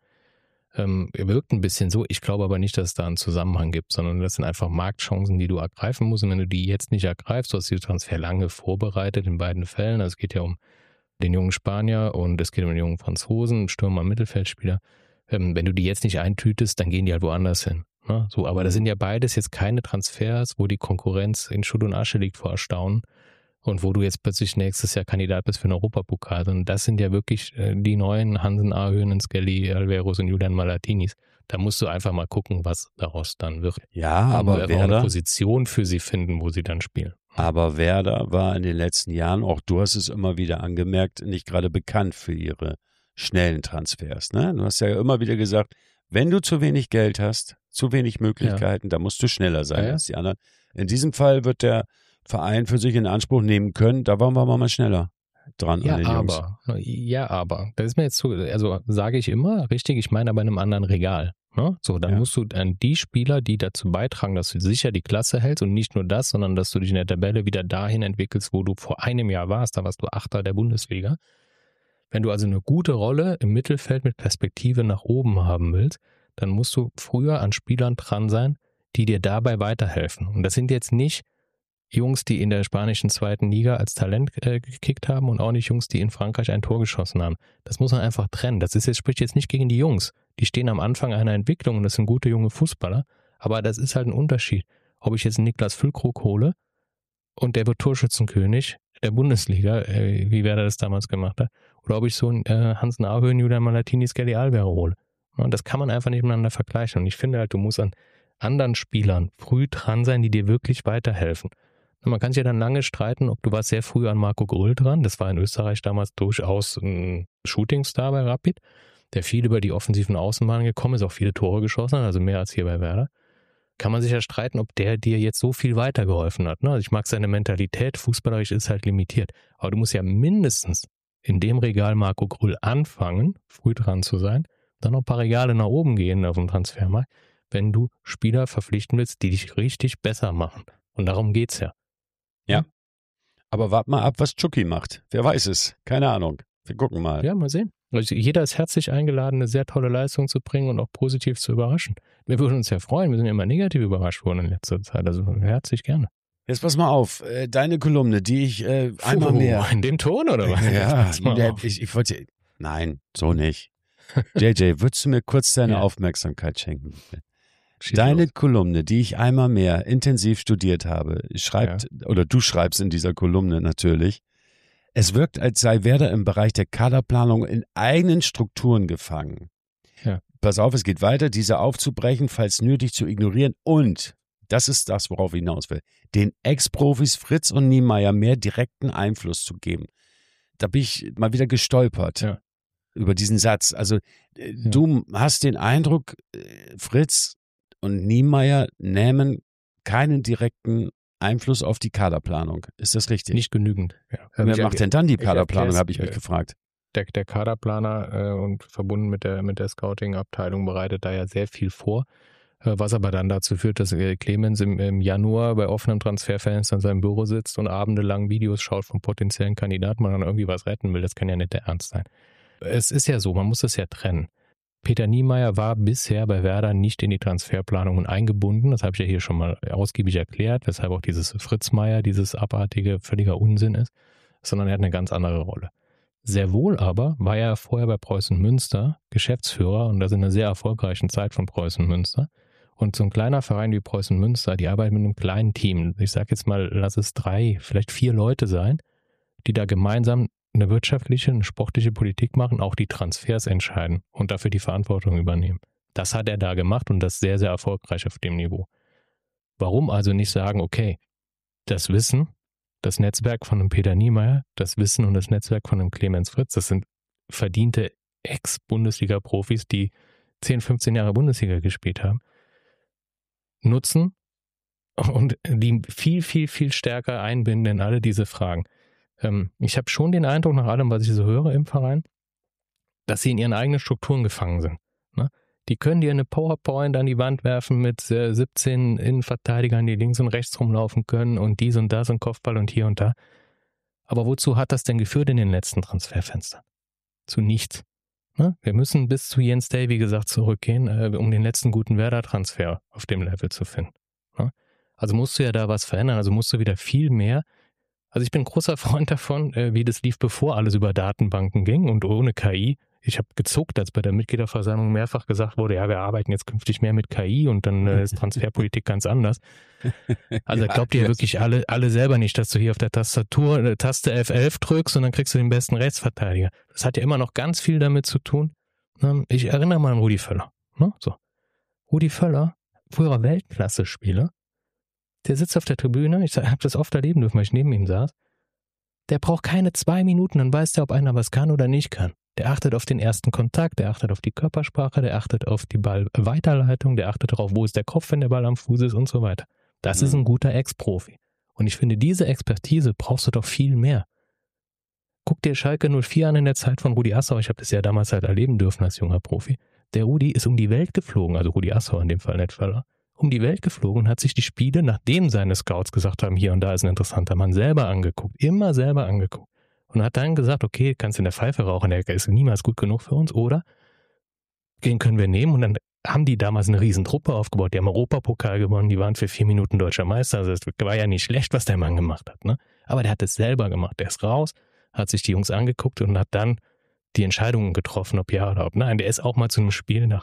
Speaker 1: Er wirkt ein bisschen so, ich glaube aber nicht, dass es da einen Zusammenhang gibt, sondern das sind einfach Marktchancen, die du ergreifen musst. Und wenn du die jetzt nicht ergreifst, du hast die Transfer lange vorbereitet in beiden Fällen, also es geht ja um den jungen Spanier und es geht um den jungen Franzosen, Stürmer, Mittelfeldspieler. Wenn du die jetzt nicht eintütest, dann gehen die halt woanders hin. Ne? So, aber das sind ja beides jetzt keine Transfers, wo die Konkurrenz in Schutt und Asche liegt vor Erstaunen. Und wo du jetzt plötzlich nächstes Jahr Kandidat bist für einen Europapokal. Und das sind ja wirklich die neuen Hansen, Ahönen, Skelly, Alveros und Julian Malatinis. Da musst du einfach mal gucken, was daraus dann wird.
Speaker 2: Ja, aber
Speaker 1: Werder eine Position für sie finden, wo sie dann spielen.
Speaker 2: Aber Werder war in den letzten Jahren, auch du hast es immer wieder angemerkt, nicht gerade bekannt für ihre schnellen Transfers. Ne? Du hast ja immer wieder gesagt, wenn du zu wenig Geld hast, zu wenig Möglichkeiten, dann musst du schneller sein als die anderen. In diesem Fall wird der Verein für sich in Anspruch nehmen können, da waren wir mal schneller dran an den Jungs.
Speaker 1: Ja, aber, das ist mir jetzt so, also sage ich immer, richtig, ich meine aber in einem anderen Regal. Ne? So, dann musst du an die Spieler, die dazu beitragen, dass du sicher die Klasse hältst und nicht nur das, sondern dass du dich in der Tabelle wieder dahin entwickelst, wo du vor einem Jahr warst, da warst du Achter der Bundesliga. Wenn du also eine gute Rolle im Mittelfeld mit Perspektive nach oben haben willst, dann musst du früher an Spielern dran sein, die dir dabei weiterhelfen. Und das sind jetzt nicht Jungs, die in der spanischen 2. Liga als Talent gekickt haben und auch nicht Jungs, die in Frankreich ein Tor geschossen haben. Das muss man einfach trennen. Spricht jetzt nicht gegen die Jungs. Die stehen am Anfang einer Entwicklung und das sind gute junge Fußballer. Aber das ist halt ein Unterschied. Ob ich jetzt einen Niklas Füllkrug hole und der wird Torschützenkönig der Bundesliga, wie Werder das damals gemacht hat, oder ob ich so einen Hansen Ahöhen, Julian Malatini, Skelly Alvero hole. Und das kann man einfach nicht miteinander vergleichen. Und ich finde halt, du musst an anderen Spielern früh dran sein, die dir wirklich weiterhelfen. Man kann sich ja dann lange streiten, ob du warst sehr früh an Marco Gröll dran. Das war in Österreich damals durchaus ein Shootingstar bei Rapid, der viel über die offensiven Außenbahnen gekommen ist, auch viele Tore geschossen hat, also mehr als hier bei Werder. Kann man sich ja streiten, ob der dir jetzt so viel weitergeholfen hat. Also ich mag seine Mentalität, fußballerisch ist halt limitiert. Aber du musst ja mindestens in dem Regal Marco Gröll anfangen, früh dran zu sein, dann noch ein paar Regale nach oben gehen auf dem Transfermarkt, wenn du Spieler verpflichten willst, die dich richtig besser machen. Und darum geht's ja.
Speaker 2: Ja. Aber wart mal ab, was Chucky macht. Wer weiß es? Keine Ahnung. Wir gucken mal.
Speaker 1: Ja, mal sehen. Also jeder ist herzlich eingeladen, eine sehr tolle Leistung zu bringen und auch positiv zu überraschen. Wir würden uns ja freuen. Wir sind ja immer negativ überrascht worden in letzter Zeit. Also herzlich gerne.
Speaker 2: Jetzt pass mal auf. Deine Kolumne, die ich einmal mehr.
Speaker 1: In dem Ton oder was?
Speaker 2: Ja, ich wollte. Nein, so nicht. JJ, würdest du mir kurz deine Aufmerksamkeit schenken? Deine Kolumne, die ich einmal mehr intensiv studiert habe, oder du schreibst in dieser Kolumne natürlich, es wirkt, als sei Werder im Bereich der Kaderplanung in eigenen Strukturen gefangen.
Speaker 1: Ja.
Speaker 2: Pass auf, es geht weiter, diese aufzubrechen, falls nötig zu ignorieren und, das ist das, worauf ich hinaus will, den Ex-Profis Fritz und Niemeyer mehr direkten Einfluss zu geben. Da bin ich mal wieder gestolpert über diesen Satz. Also du hast den Eindruck, Fritz und Niemeyer nehmen keinen direkten Einfluss auf die Kaderplanung. Ist das richtig?
Speaker 1: Nicht genügend. Ja.
Speaker 2: Wer macht denn dann die Kaderplanung, habe ich mich gefragt.
Speaker 1: Der Kaderplaner und verbunden mit der Scouting-Abteilung bereitet da ja sehr viel vor. was aber dann dazu führt, dass Clemens im Januar bei offenen Transferfenstern in seinem Büro sitzt und abendelang Videos schaut von potenziellen Kandidaten, man dann irgendwie was retten will. Das kann ja nicht der Ernst sein. Es ist ja so, man muss das ja trennen. Peter Niemeyer war bisher bei Werder nicht in die Transferplanungen eingebunden. Das habe ich ja hier schon mal ausgiebig erklärt, weshalb auch dieses Fritz Meier, dieses abartige, völliger Unsinn ist, sondern er hat eine ganz andere Rolle. Sehr wohl aber war er vorher bei Preußen Münster Geschäftsführer und das in einer sehr erfolgreichen Zeit von Preußen Münster. Und so ein kleiner Verein wie Preußen Münster, die arbeiten mit einem kleinen Team. Ich sage jetzt mal, lass es 3, vielleicht 4 Leute sein, die da gemeinsam eine wirtschaftliche, eine sportliche Politik machen, auch die Transfers entscheiden und dafür die Verantwortung übernehmen. Das hat er da gemacht und das sehr, sehr erfolgreich auf dem Niveau. Warum also nicht sagen, okay, das Wissen, das Netzwerk von einem Peter Niemeyer, das Wissen und das Netzwerk von einem Clemens Fritz, das sind verdiente Ex-Bundesliga-Profis, die 10, 15 Jahre Bundesliga gespielt haben, nutzen und die viel, viel, viel stärker einbinden in alle diese Fragen. Ich habe schon den Eindruck, nach allem, was ich so höre im Verein, dass sie in ihren eigenen Strukturen gefangen sind. Ne? Die können dir eine PowerPoint an die Wand werfen mit 17 Innenverteidigern, die links und rechts rumlaufen können und dies und das und Kopfball und hier und da. Aber wozu hat das denn geführt in den letzten Transferfenstern? Zu nichts. Ne? Wir müssen bis zu Jens Day, wie gesagt, zurückgehen, um den letzten guten Werder-Transfer auf dem Level zu finden. Ne? Also musst du ja da was verändern, also musst du wieder viel mehr. Also ich bin ein großer Freund davon, wie das lief, bevor alles über Datenbanken ging und ohne KI. Ich habe gezuckt, als bei der Mitgliederversammlung mehrfach gesagt wurde, ja, wir arbeiten jetzt künftig mehr mit KI und dann ist Transferpolitik ganz anders. Also ja, glaubt ihr wirklich alle selber nicht, dass du hier auf der Tastatur eine Taste F11 drückst und dann kriegst du den besten Rechtsverteidiger. Das hat ja immer noch ganz viel damit zu tun. Ich erinnere mal an Rudi Völler. So. Rudi Völler, früherer Weltklasse-Spieler, der sitzt auf der Tribüne, ich habe das oft erleben dürfen, weil ich neben ihm saß, der braucht keine 2 Minuten, dann weiß der, ob einer was kann oder nicht kann. Der achtet auf den ersten Kontakt, der achtet auf die Körpersprache, der achtet auf die Ballweiterleitung, der achtet darauf, wo ist der Kopf, wenn der Ball am Fuß ist und so weiter. Das ist ein guter Ex-Profi. Und ich finde, diese Expertise brauchst du doch viel mehr. Guck dir Schalke 04 an in der Zeit von Rudi Assauer, ich habe das ja damals halt erleben dürfen als junger Profi. Der Rudi ist um die Welt geflogen, also Rudi Assauer in dem Fall, nicht Völler, um die Welt geflogen und hat sich die Spiele, nachdem seine Scouts gesagt haben, hier und da ist ein interessanter Mann, selber angeguckt, immer selber angeguckt. Und hat dann gesagt, okay, kannst in der Pfeife rauchen, der ist niemals gut genug für uns, oder den können wir nehmen. Und dann haben die damals eine riesen Truppe aufgebaut, die haben Europapokal gewonnen, die waren für 4 Minuten deutscher Meister, also es war ja nicht schlecht, was der Mann gemacht hat, ne? Aber der hat es selber gemacht, der ist raus, hat sich die Jungs angeguckt und hat dann die Entscheidungen getroffen, ob ja oder ob nein. Der ist auch mal zu einem Spiel nach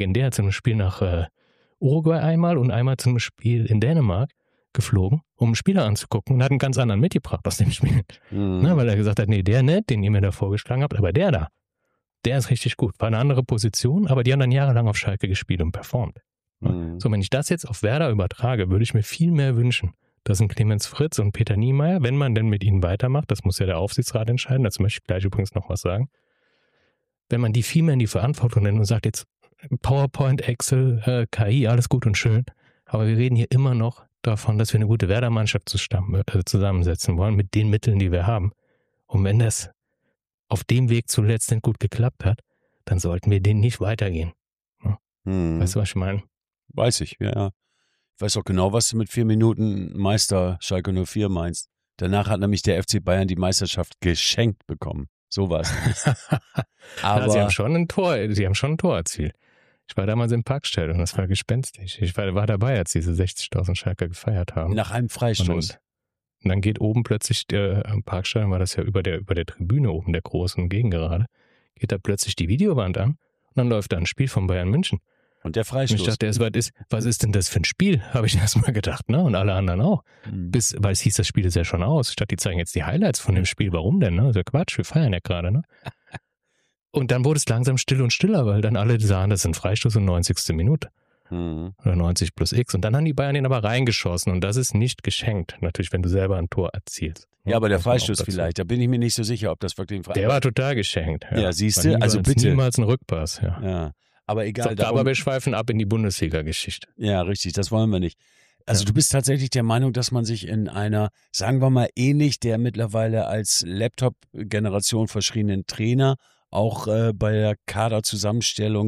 Speaker 1: Uruguay einmal und einmal zu einem Spiel in Dänemark geflogen, um einen Spieler anzugucken und hat einen ganz anderen mitgebracht aus dem Spiel. Weil er gesagt hat, nee, der nicht, den ihr mir da vorgeschlagen habt, aber der ist richtig gut. War eine andere Position, aber die haben dann jahrelang auf Schalke gespielt und performt. So, wenn ich das jetzt auf Werder übertrage, würde ich mir viel mehr wünschen, dass ein Clemens Fritz und Peter Niemeyer, wenn man denn mit ihnen weitermacht, das muss ja der Aufsichtsrat entscheiden, dazu möchte ich gleich übrigens noch was sagen, wenn man die viel mehr in die Verantwortung nimmt und sagt jetzt PowerPoint, Excel, KI, alles gut und schön, aber wir reden hier immer noch davon, dass wir eine gute Werder-Mannschaft zusammensetzen wollen mit den Mitteln, die wir haben. Und wenn das auf dem Weg zuletzt nicht gut geklappt hat, dann sollten wir den nicht weitergehen. Weißt du, was ich meine?
Speaker 2: Weiß ich, ja. Ich weiß auch genau, was du mit 4 Minuten Meister Schalke 04 meinst. Danach hat nämlich der FC Bayern die Meisterschaft geschenkt bekommen. So war es. Aber
Speaker 1: ja, sie haben schon ein Tor erzielt. Ich war damals im Parkstell und das war gespenstisch. Ich war dabei, als diese 60.000 Schalker gefeiert haben.
Speaker 2: Nach einem Freistoß.
Speaker 1: Und dann geht oben plötzlich, am Parkstell war das ja über der Tribüne oben, der großen Gegengerade, geht da plötzlich die Videowand an und dann läuft da ein Spiel von Bayern München.
Speaker 2: Und der Freistoß.
Speaker 1: Und ich dachte, was ist denn das für ein Spiel? Habe ich erst mal gedacht, ne? Und alle anderen auch. Weil es hieß, das Spiel ist ja schon aus. Statt die zeigen jetzt die Highlights von dem Spiel. Warum denn? Ne? Das ist ja Quatsch, wir feiern ja gerade, ne? Und dann wurde es langsam still und stiller, weil dann alle sahen, das ist ein Freistoß um 90. Minute. Oder 90 plus X. Und dann haben die Bayern den aber reingeschossen und das ist nicht geschenkt. Natürlich, wenn du selber ein Tor erzielst.
Speaker 2: Ja, aber der Freistoß vielleicht, da bin ich mir nicht so sicher, ob das wirklich ein Freistoß
Speaker 1: war. Der war total geschenkt.
Speaker 2: Ja, siehst du, also bitte.
Speaker 1: Niemals ein Rückpass,
Speaker 2: ja. Aber egal.
Speaker 1: So, aber wir schweifen ab in die Bundesliga-Geschichte.
Speaker 2: Ja, richtig, das wollen wir nicht. Also du bist tatsächlich der Meinung, dass man sich in einer, sagen wir mal ähnlich der mittlerweile als Laptop-Generation verschriebenen Trainer auch bei der Kaderzusammenstellung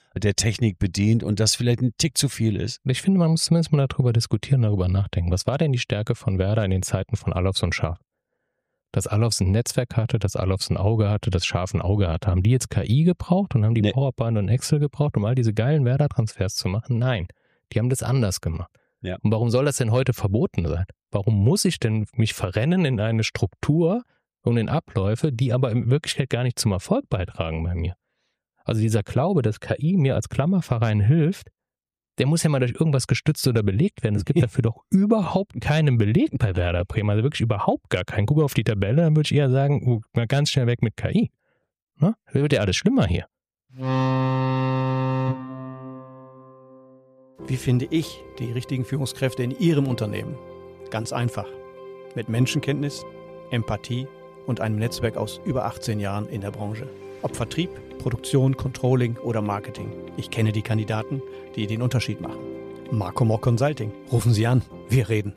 Speaker 2: der Technik bedient und das vielleicht ein Tick zu viel ist.
Speaker 1: Ich finde, man muss zumindest mal darüber diskutieren, darüber nachdenken. Was war denn die Stärke von Werder in den Zeiten von Alofs und Schaaf? Dass Alofs ein Netzwerk hatte, dass Alofs ein Auge hatte, dass Schaaf ein Auge hatte. Haben die jetzt KI gebraucht und haben die PowerPoint und Excel gebraucht, um all diese geilen Werder-Transfers zu machen? Nein, die haben das anders gemacht.
Speaker 2: Ja.
Speaker 1: Und warum soll das denn heute verboten sein? Warum muss ich denn mich verrennen in eine Struktur und in Abläufe, die aber in Wirklichkeit gar nicht zum Erfolg beitragen bei mir? Also dieser Glaube, dass KI mir als Klammerverein hilft, der muss ja mal durch irgendwas gestützt oder belegt werden. Es gibt dafür doch überhaupt keinen Beleg bei Werder Bremen, also wirklich überhaupt gar keinen. Guck auf die Tabelle, dann würde ich eher sagen, mal ganz schnell weg mit KI. Ne? Das wird ja alles schlimmer hier.
Speaker 3: Wie finde ich die richtigen Führungskräfte in Ihrem Unternehmen? Ganz einfach. Mit Menschenkenntnis, Empathie und einem Netzwerk aus über 18 Jahren in der Branche. Ob Vertrieb, Produktion, Controlling oder Marketing. Ich kenne die Kandidaten, die den Unterschied machen. Marco Mock Consulting. Rufen Sie an. Wir reden.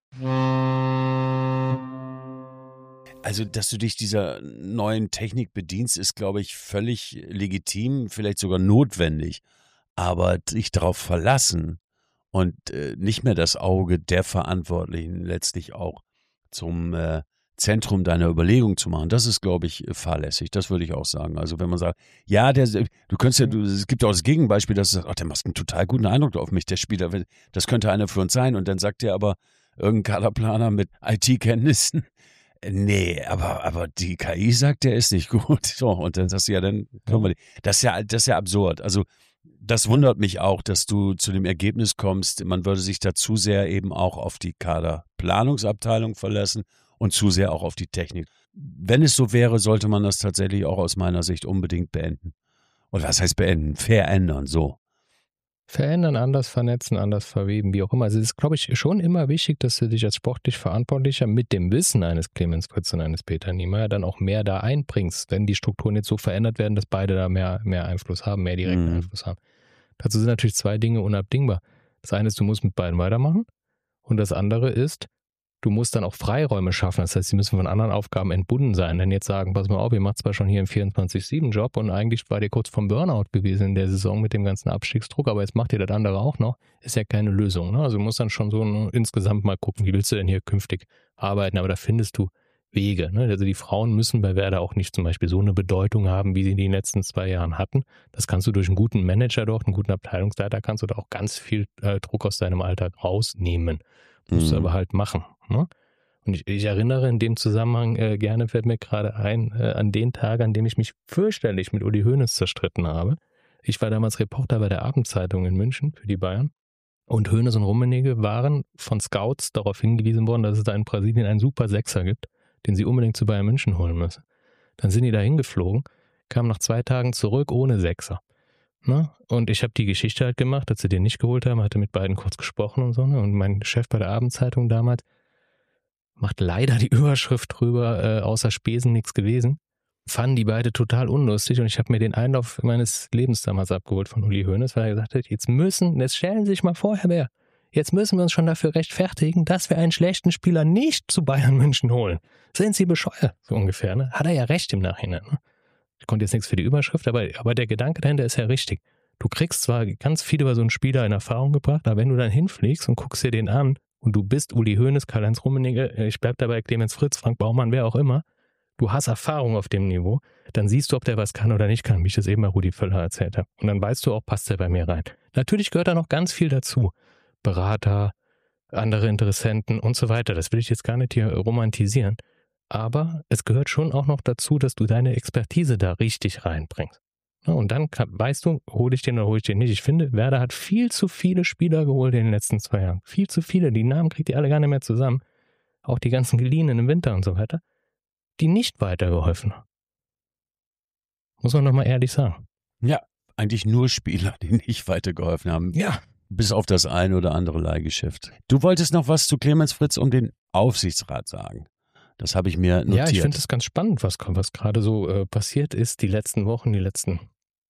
Speaker 2: Also, dass du dich dieser neuen Technik bedienst, ist, glaube ich, völlig legitim, vielleicht sogar notwendig. Aber dich darauf verlassen und nicht mehr das Auge der Verantwortlichen letztlich auch zum Zentrum deiner Überlegung zu machen, das ist, glaube ich, fahrlässig. Das würde ich auch sagen. Also wenn man sagt, ja, es gibt auch das Gegenbeispiel, dass du sagst, der macht einen total guten Eindruck auf mich, der Spieler, das könnte einer für uns sein. Und dann sagt der aber irgendein Kaderplaner mit IT-Kenntnissen, nee, aber die KI sagt, der ist nicht gut. So, und dann sagst du, ja, dann können wir das ist ja absurd. Also das wundert mich auch, dass du zu dem Ergebnis kommst, man würde sich da zu sehr eben auch auf die Kaderplanungsabteilung verlassen und zu sehr auch auf die Technik. Wenn es so wäre, sollte man das tatsächlich auch aus meiner Sicht unbedingt beenden. Und was heißt beenden? Verändern, so.
Speaker 1: Verändern, anders vernetzen, anders verweben, wie auch immer. Also es ist, glaube ich, schon immer wichtig, dass du dich als sportlich Verantwortlicher mit dem Wissen eines Clemens Fritz und eines Peter Niemeyer dann auch mehr da einbringst, wenn die Strukturen jetzt so verändert werden, dass beide da mehr Einfluss haben, mehr direkten Einfluss haben. Dazu sind natürlich zwei Dinge unabdingbar. Das eine ist, du musst mit beiden weitermachen und das andere ist, du musst dann auch Freiräume schaffen. Das heißt, sie müssen von anderen Aufgaben entbunden sein. Denn jetzt sagen, pass mal auf, ihr macht zwar schon hier einen 24/7-Job und eigentlich war ihr kurz vom Burnout gewesen in der Saison mit dem ganzen Abstiegsdruck, aber jetzt macht ihr das andere auch noch. Ist ja keine Lösung. Ne? Also du musst dann schon so insgesamt mal gucken, wie willst du denn hier künftig arbeiten. Aber da findest du Wege. Ne? Also die Frauen müssen bei Werder auch nicht zum Beispiel so eine Bedeutung haben, wie sie in den letzten 2 Jahren hatten. Das kannst du durch einen guten Manager dort, einen guten Abteilungsleiter, kannst du da auch ganz viel Druck aus deinem Alltag rausnehmen. Musst du aber halt machen. Ne? Und ich erinnere in dem Zusammenhang gerne, fällt mir gerade ein, an den Tag, an dem ich mich fürchterlich mit Uli Hoeneß zerstritten habe. Ich war damals Reporter bei der Abendzeitung in München für die Bayern. Und Hoeneß und Rummenigge waren von Scouts darauf hingewiesen worden, dass es da in Brasilien einen super Sechser gibt, den sie unbedingt zu Bayern München holen müssen. Dann sind die da hingeflogen, kamen nach 2 Tagen zurück ohne Sechser. Ne? Und ich habe die Geschichte halt gemacht, dass sie den nicht geholt haben, hatte mit beiden kurz gesprochen und so. Ne? Und mein Chef bei der Abendzeitung damals macht leider die Überschrift drüber, außer Spesen nichts gewesen. Fanden die beide total unlustig und ich habe mir den Einlauf meines Lebens damals abgeholt von Uli Hoeneß, weil er gesagt hat, jetzt stellen Sie sich mal vor, Herr Bär, jetzt müssen wir uns schon dafür rechtfertigen, dass wir einen schlechten Spieler nicht zu Bayern München holen. Sind Sie bescheuert? So ungefähr. Ne? Hat er ja recht im Nachhinein. Ne? Ich konnte jetzt nichts für die Überschrift, aber der Gedanke dahinter ist ja richtig. Du kriegst zwar ganz viel über so einen Spieler in Erfahrung gebracht, aber wenn du dann hinfliegst und guckst dir den an und du bist Uli Hoeneß, Karl-Heinz Rummenigge, ich bleib dabei, Clemens Fritz, Frank Baumann, wer auch immer, du hast Erfahrung auf dem Niveau, dann siehst du, ob der was kann oder nicht kann, wie ich das eben bei Rudi Völler erzählt habe. Und dann weißt du auch, passt der bei mir rein. Natürlich gehört da noch ganz viel dazu. Berater, andere Interessenten und so weiter. Das will ich jetzt gar nicht hier romantisieren. Aber es gehört schon auch noch dazu, dass du deine Expertise da richtig reinbringst. Ja, und dann weißt du, hole ich den oder hole ich den nicht. Ich finde, Werder hat viel zu viele Spieler geholt in den letzten 2 Jahren. Viel zu viele. Die Namen kriegt ihr alle gar nicht mehr zusammen. Auch die ganzen Geliehenen im Winter und so weiter, die nicht weitergeholfen haben. Muss man nochmal ehrlich sagen.
Speaker 2: Ja, eigentlich nur Spieler, die nicht weitergeholfen haben.
Speaker 1: Ja.
Speaker 2: Bis auf das eine oder andere Leihgeschäft. Du wolltest noch was zu Clemens Fritz um den Aufsichtsrat sagen. Das habe ich mir notiert.
Speaker 1: Ja, ich finde es ganz spannend, was gerade so passiert ist, die letzten Wochen, die letzten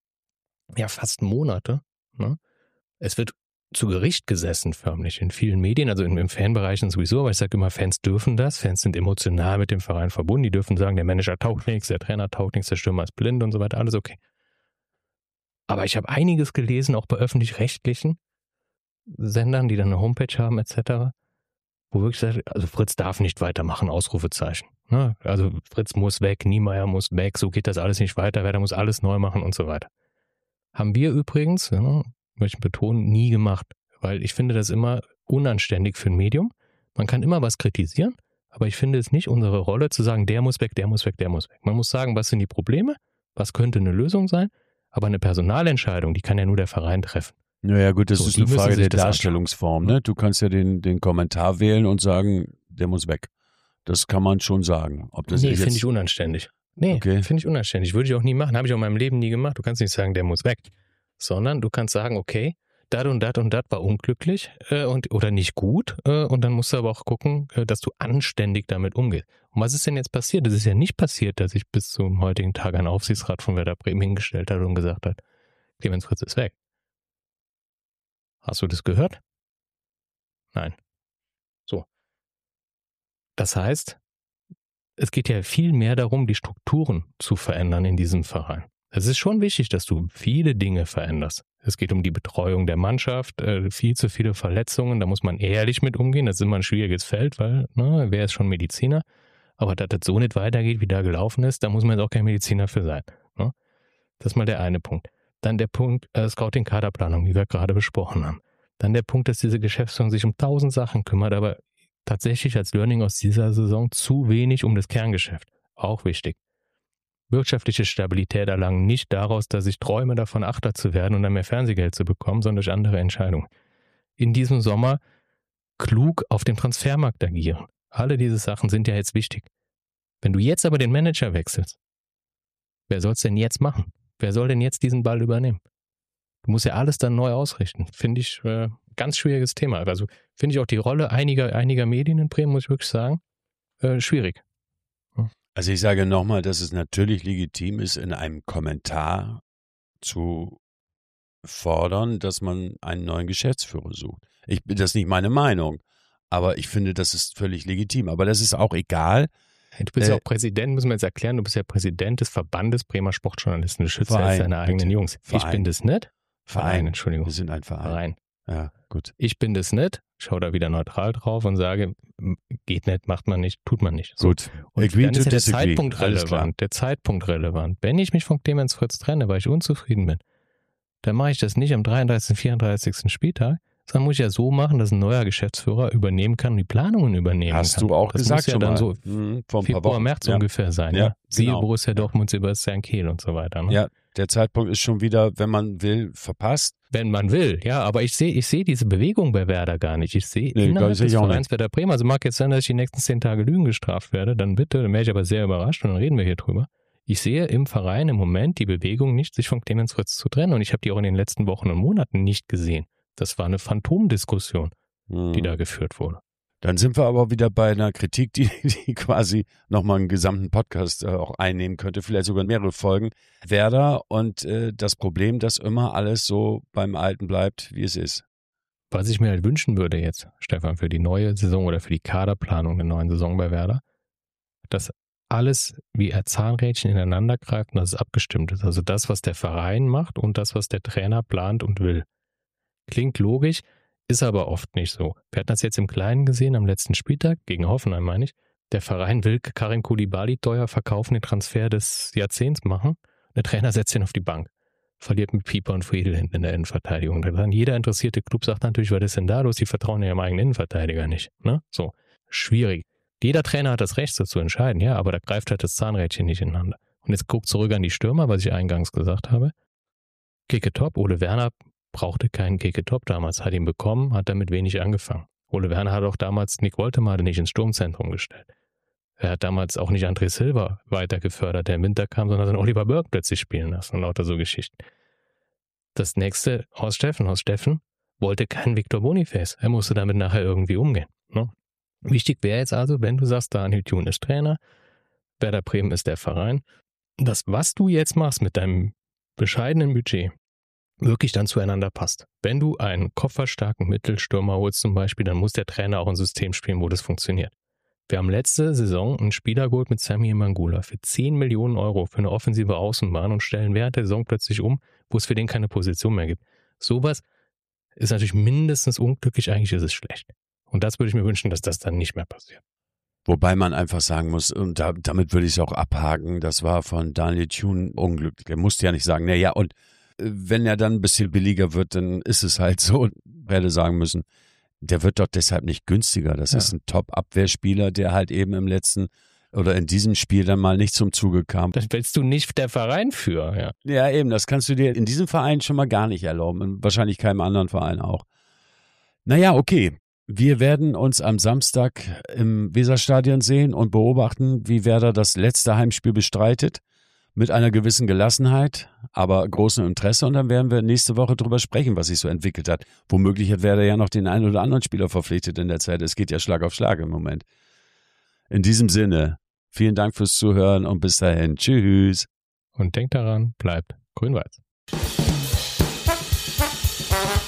Speaker 1: fast Monate. Ne? Es wird zu Gericht gesessen, förmlich, in vielen Medien, also im Fanbereichen sowieso, aber ich sage immer, Fans dürfen das. Fans sind emotional mit dem Verein verbunden. Die dürfen sagen, der Manager taugt nichts, der Trainer taugt nichts, der Stürmer ist blind und so weiter, alles okay. Aber ich habe einiges gelesen, auch bei öffentlich-rechtlichen Sendern, die dann eine Homepage haben etc., wo wirklich sagt, also Fritz darf nicht weitermachen, Ausrufezeichen. Ne? Also Fritz muss weg, Niemeyer muss weg, so geht das alles nicht weiter, Werder muss alles neu machen und so weiter. Haben wir übrigens, möchte ich betonen, nie gemacht, weil ich finde das immer unanständig für ein Medium. Man kann immer was kritisieren, aber ich finde es nicht unsere Rolle zu sagen, der muss weg, der muss weg, der muss weg. Man muss sagen, was sind die Probleme, was könnte eine Lösung sein, aber eine Personalentscheidung, die kann ja nur der Verein treffen.
Speaker 2: Naja gut, das
Speaker 1: So,
Speaker 2: ist
Speaker 1: die
Speaker 2: eine
Speaker 1: müssen
Speaker 2: Frage
Speaker 1: sich
Speaker 2: der
Speaker 1: das
Speaker 2: Darstellungsform. Ne? Du kannst ja den Kommentar wählen und sagen, der muss weg. Das kann man schon sagen. Ob das
Speaker 1: Nee,
Speaker 2: jetzt-
Speaker 1: finde ich unanständig. Nee,
Speaker 2: Okay.
Speaker 1: finde ich unanständig. Würde ich auch nie machen. Habe ich auch in meinem Leben nie gemacht. Du kannst nicht sagen, der muss weg. Sondern du kannst sagen, okay, dat und dat war unglücklich oder nicht gut. Und dann musst du aber auch gucken, dass du anständig damit umgehst. Und was ist denn jetzt passiert? Es ist ja nicht passiert, dass sich bis zum heutigen Tag ein Aufsichtsrat von Werder Bremen hingestellt hat und gesagt hat, Clemens Fritz ist weg. Hast du das gehört? Nein. So. Das heißt, es geht ja viel mehr darum, die Strukturen zu verändern in diesem Verein. Es ist schon wichtig, dass du viele Dinge veränderst. Es geht um die Betreuung der Mannschaft, viel zu viele Verletzungen, da muss man ehrlich mit umgehen. Das ist immer ein schwieriges Feld, weil wer ist schon Mediziner? Aber dass das so nicht weitergeht, wie da gelaufen ist, da muss man jetzt auch kein Mediziner für sein. Ne? Das ist mal der eine Punkt. Dann der Punkt Scouting-Kaderplanung, wie wir gerade besprochen haben. Dann der Punkt, dass diese Geschäftsführung sich um 1000 Sachen kümmert, aber tatsächlich als Learning aus dieser Saison zu wenig um das Kerngeschäft. Auch wichtig. Wirtschaftliche Stabilität erlangen nicht daraus, dass ich träume davon, Achter zu werden und dann mehr Fernsehgeld zu bekommen, sondern durch andere Entscheidungen. In diesem Sommer klug auf dem Transfermarkt agieren. Alle diese Sachen sind ja jetzt wichtig. Wenn du jetzt aber den Manager wechselst, wer soll es denn jetzt machen? Wer soll denn jetzt diesen Ball übernehmen? Du musst ja alles dann neu ausrichten. Finde ich ganz schwieriges Thema. Also finde ich auch die Rolle einiger Medien in Bremen, muss ich wirklich sagen, schwierig.
Speaker 2: Also ich sage nochmal, dass es natürlich legitim ist, in einem Kommentar zu fordern, dass man einen neuen Geschäftsführer sucht. Das ist nicht meine Meinung, aber ich finde, das ist völlig legitim. Aber das ist auch egal.
Speaker 1: Du bist ja auch Präsident, müssen wir jetzt erklären, du bist ja Präsident des Verbandes Bremer Sportjournalisten. Du schützt ja jetzt deine eigenen Jungs. Ich bin das nicht. Verein, Entschuldigung.
Speaker 2: Wir sind ein Verein. Ja, gut.
Speaker 1: Ich bin das nicht, schau da wieder neutral drauf und sage, geht nicht, macht man nicht, tut man nicht. So.
Speaker 2: Gut.
Speaker 1: Und dann ist ja der Zeitpunkt relevant. Der Zeitpunkt relevant. Wenn ich mich von Clemens Fritz trenne, weil ich unzufrieden bin, dann mache ich das nicht am 33., 34. Spieltag, sondern muss ich ja so machen, dass ein neuer Geschäftsführer übernehmen kann und die Planungen übernehmen kann.
Speaker 2: Hast du auch
Speaker 1: das
Speaker 2: gesagt
Speaker 1: muss ja
Speaker 2: schon
Speaker 1: dann
Speaker 2: mal.
Speaker 1: so
Speaker 2: vor ein
Speaker 1: Februar,
Speaker 2: paar Wochen.
Speaker 1: März ungefähr sein.
Speaker 2: Ja,
Speaker 1: Siehe
Speaker 2: genau.
Speaker 1: Borussia Dortmund, Sebastian Kehl und so weiter. Ne?
Speaker 2: Ja, der Zeitpunkt ist schon wieder, wenn man will, verpasst.
Speaker 1: Wenn man will, ja, aber ich sehe diese Bewegung bei Werder gar nicht. Ich sehe innerhalb des Vereins Werder Bremen, also mag jetzt sein, dass ich die nächsten 10 Tage Lügen gestraft werde, dann bitte, dann wäre ich aber sehr überrascht und dann reden wir hier drüber. Ich sehe im Verein im Moment die Bewegung nicht, sich von Clemens Fritz zu trennen und ich habe die auch in den letzten Wochen und Monaten nicht gesehen. Das war eine Phantomdiskussion, die da geführt wurde.
Speaker 2: Dann sind wir aber wieder bei einer Kritik, die quasi nochmal einen gesamten Podcast auch einnehmen könnte, vielleicht sogar mehrere Folgen. Werder und das Problem, dass immer alles so beim Alten bleibt, wie es ist.
Speaker 1: Was ich mir halt wünschen würde jetzt, Stefan, für die neue Saison oder für die Kaderplanung der neuen Saison bei Werder, dass alles wie ein Zahnrädchen ineinander greift und dass es abgestimmt ist. Also das, was der Verein macht und das, was der Trainer plant und will. Klingt logisch, ist aber oft nicht so. Wir hatten das jetzt im Kleinen gesehen am letzten Spieltag, gegen Hoffenheim meine ich. Der Verein will Karim Koulibaly teuer verkaufen, den Transfer des Jahrzehnts machen. Der Trainer setzt ihn auf die Bank. Verliert mit Pieper und Friedel hinten in der Innenverteidigung. Dann jeder interessierte Club sagt natürlich, was ist denn da los? Die vertrauen ja ihrem eigenen Innenverteidiger nicht. Ne? So, schwierig. Jeder Trainer hat das Recht, so zu entscheiden, ja, aber da greift halt das Zahnrädchen nicht ineinander. Und jetzt guckt zurück an die Stürmer, was ich eingangs gesagt habe. Keke Top, Ole Werner brauchte keinen Keke Top damals, hat ihn bekommen, hat damit wenig angefangen. Ole Werner hat auch damals Nick Woltemade nicht ins Sturmzentrum gestellt. Er hat damals auch nicht André Silva weiter gefördert, der im Winter kam, sondern hat dann Oliver Burke plötzlich spielen lassen und lauter so Geschichten. Das nächste, Horst Steffen wollte keinen Victor Boniface. Er musste damit nachher irgendwie umgehen. Ne? Wichtig wäre jetzt also, wenn du sagst, Daniel Thune ist Trainer, Werder Bremen ist der Verein, das, was du jetzt machst mit deinem bescheidenen Budget, wirklich dann zueinander passt. Wenn du einen kopfballstarken Mittelstürmer holst zum Beispiel, dann muss der Trainer auch ein System spielen, wo das funktioniert. Wir haben letzte Saison einen Spieler geholt mit Sammy Mangula für 10 Millionen Euro für eine offensive Außenbahn und stellen während der Saison plötzlich um, wo es für den keine Position mehr gibt. Sowas ist natürlich mindestens unglücklich, eigentlich ist es schlecht. Und das würde ich mir wünschen, dass das dann nicht mehr passiert.
Speaker 2: Wobei man einfach sagen muss, und damit würde ich es auch abhaken, das war von Daniel Thune unglücklich. Er musste ja nicht sagen, naja, und wenn er dann ein bisschen billiger wird, dann ist es halt so. Und hätte sagen müssen, der wird doch deshalb nicht günstiger. Das ist ein Top-Abwehrspieler, der halt eben im letzten oder in diesem Spiel dann mal nicht zum Zuge kam.
Speaker 1: Das willst du nicht der Verein für, ja.
Speaker 2: Ja, eben, das kannst du dir in diesem Verein schon mal gar nicht erlauben und wahrscheinlich keinem anderen Verein auch. Naja, okay. Wir werden uns am Samstag im Weserstadion sehen und beobachten, wie Werder das letzte Heimspiel bestreitet. Mit einer gewissen Gelassenheit, aber großem Interesse. Und dann werden wir nächste Woche drüber sprechen, was sich so entwickelt hat. Womöglich hat Werder ja noch den einen oder anderen Spieler verpflichtet in der Zeit. Es geht ja Schlag auf Schlag im Moment. In diesem Sinne, vielen Dank fürs Zuhören und bis dahin. Tschüss.
Speaker 1: Und denkt daran, bleibt grün-weiß.